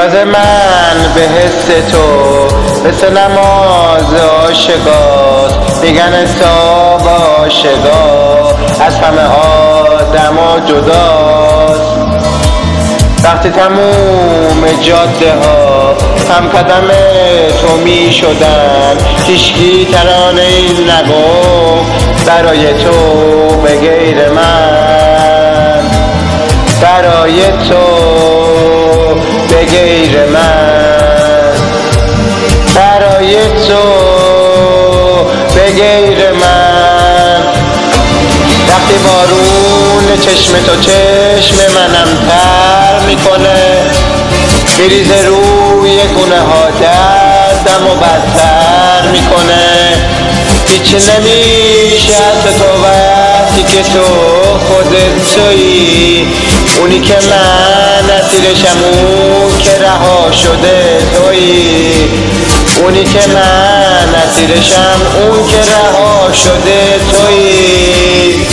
نیاز من به حس تو مثل نماز عاشقاست، میگن حساب عاشقا از همه آدما جداست. وقتی تموم جاده ها هم قدم تو می شدن، هیچکی ترانه این نگفت برای تو به غیر من، برای تو به غیر من، برای تو به غیر من. وقتی بارون چشم تو چشم منم تر میکنه، میریزه روی گونه ها دردم و بدتر میکنه. هیچی نمیشه از تو وقتی که تو خودت تویی، اونی که من اسیرشم، اون که رها شده تویی، اونی که من اسیرشم، اون که رها شده تویی.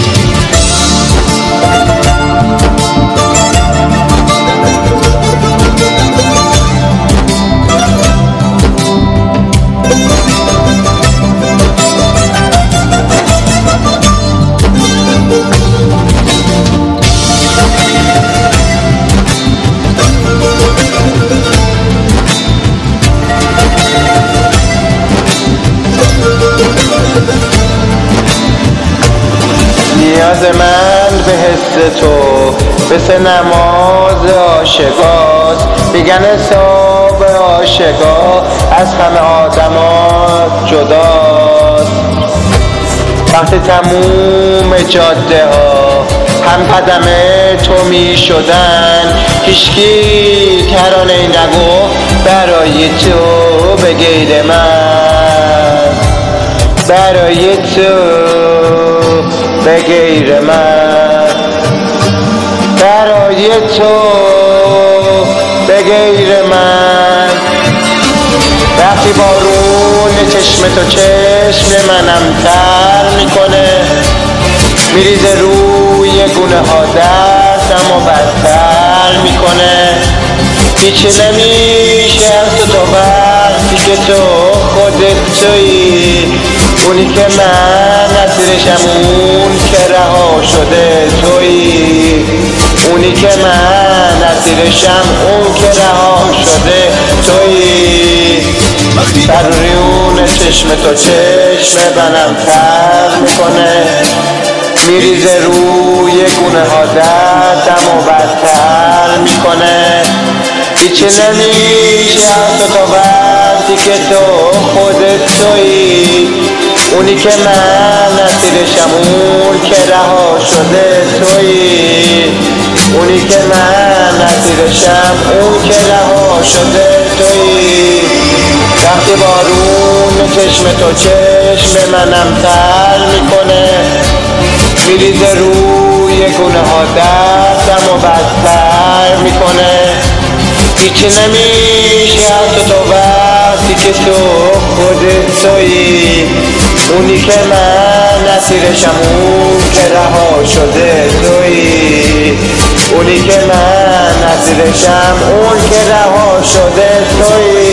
نیاز من به حس تو مثل نماز عاشقاست، میگن حساب عاشقا از همه آدما جداست. وقتی تموم جاده ها هم قدم تو می شدن، هیچکی ترانه نگفت برای تو به غیر من، برای تو به غیر من، برای تو به غیر من. وقتی بارون چشم تو چشم منم تر میکنه، میریزه روی گونه ها دردم و بدتر میکنه. هیچی نمیشه از تو وقتی که تو خودت تویی، اونی که من اسیرشم، اون که رها شده تویی، اونی که من اسیرشم، اون که رها شده تویی. برون چشم تو چشم منم تر میکنه، میریزه روی گونه ها دردم و بدتر میکنه. هیچی نمیشه از تو وقتی که تو خودت تویی، اونی که من اسیرشم، اون که رها شده تویی، اونی که من اسیرشم، اون که رها شده تویی. وقتی بارون چشم تو چشم منم تر میکنه، میریزه روی گونه ها دردم و بدتر میکنه. هیچی نمیشه از تو وقتی که تو خودت تویی، اونی که من اسیرشم، اون که رها شده تویی، اونی که من اسیرشم، اون که رها شده تویی.